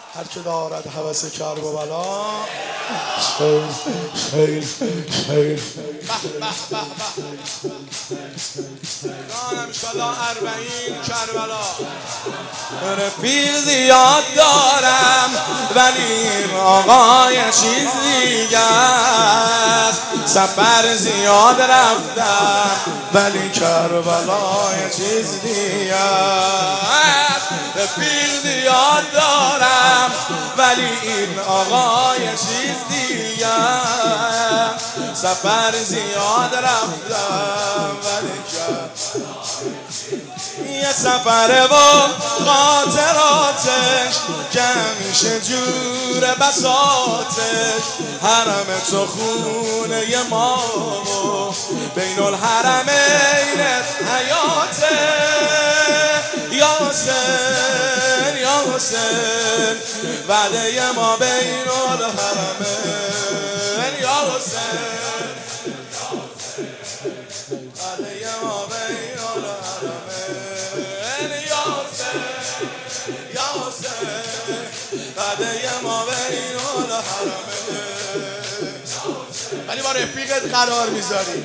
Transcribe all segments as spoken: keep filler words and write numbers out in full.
هر که دارد هوس کرب و بلا خیر خیر خیر جانم شلا اربعین کربلا. رفیق زیاد دارم ولی این آقای چیز دیگه است. سفر زیاد رفتم ولی کربلا یه چیز دیگه است. رفیق زیاد دارم ولی این آقای چیز دیگه است. سفر زیاد رفتم ولی یه سفره و خاطراتش که همیشه جور بساتش. حرم تو خونه ما و بین الحرمین حیاته. یا حسین یا حسین وعده ما بین الحرمین. یا حسین وعده ما بین الحرمین. یا حسین یا حسین وعده ما بین الحرمین. ولی با رفیقت قرار میذاری.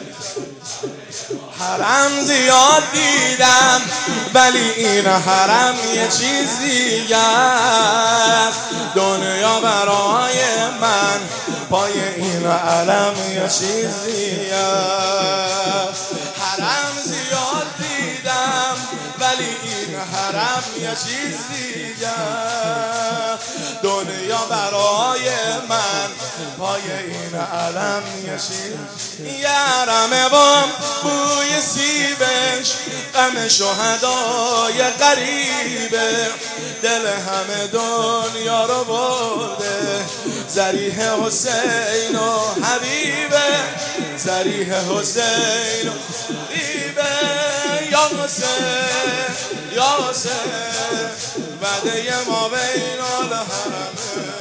حرم زیاد دیدم ولی این حرم یه چیز دیگه است. دنیا برای من پای این علم یه چیز دیگه است. حرم زیاد دیدم ولی این حرم یه چیز دیگه است. دنیا برای من پای این علم یه چیز. یه حرمه با بوی سیبش غم شهدای غریبه. دل همه دنیا رو برده ذریح حسین و حبیبه. ذریح حسین و حبیبه. یا حسین یا حسین وعده ما بین الحرمین.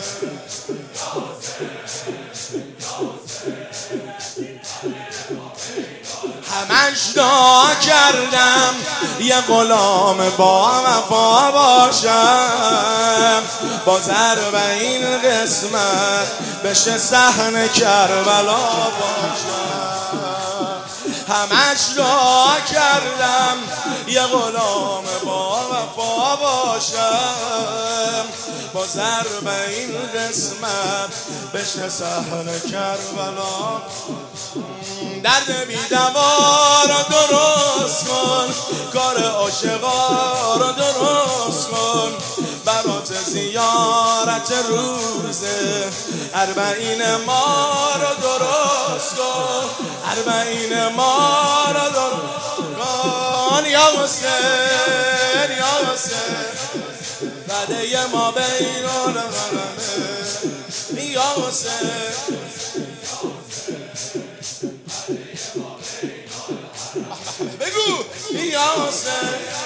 همش دعا کردم یه غلام با وفا باشم. با اربعین قسمت بشه صحن کربلا باشم. همش دعا کردم یه غلام با وفا باشم. با اربعین قسمت بشه صحن کربلا. درد بی‌دوا رو درست کن. کار عاشقا رو درست کن. برات زیارت روزه اربعین ما رو درست کن. اربعین ما رو درست کن. یا حسین یا حسین وعده ما بین الحرمین. یا حسین بگو یا حسین